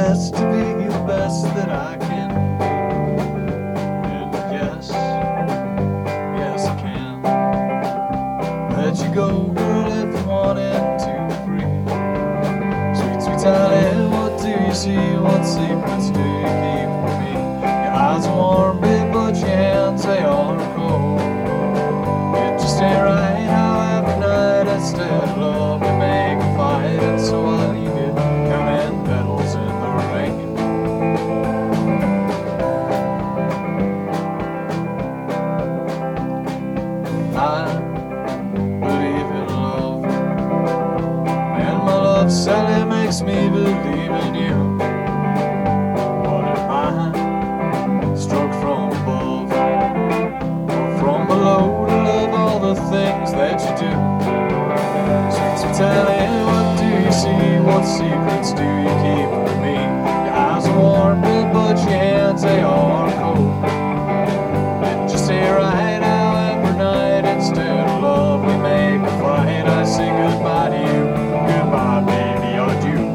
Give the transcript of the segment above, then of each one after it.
best to be the best that I can be. And yes, yes I can let you go, girl, if you want and to free. Sweet, sweet darling, what do you see? What secrets do you keep from me? Your eyes are warm, babe, but your hands, they are cold. It just ain't right how every night instead of love we make a fight. And so I leave it counting petals in the rain. I believe in love, and my love sadly makes me believe in you. But am I struck from above or from below to love all the things that you do? Sweet, sweet Sally, what do you see? What secrets do you keep from me? Your eyes are warm, babe, but your hands, they are cold. It just ain't right how every night instead of love we make a fight. I say goodbye to you, goodbye baby, adieu.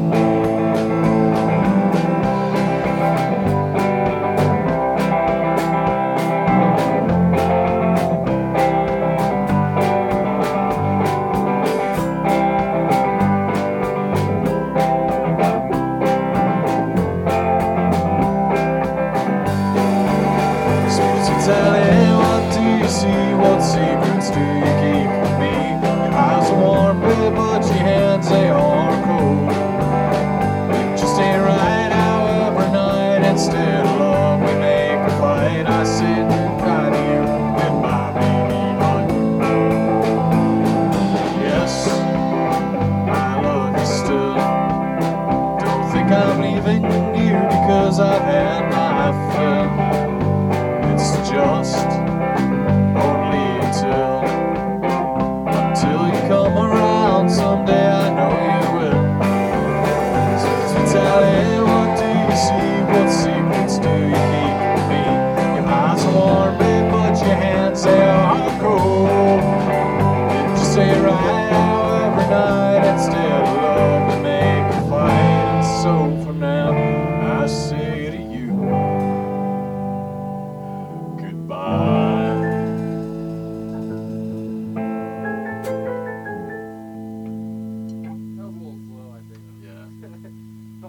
Sally, what do you see? What secrets do you keep from me? Your eyes are warm, babe, but your hands, they are cold. It just ain't right how every night instead of love we make a fight. I say goodbye to you, goodbye baby, adieu. Yes, I love you still. Don't think I'm leaving you because I've had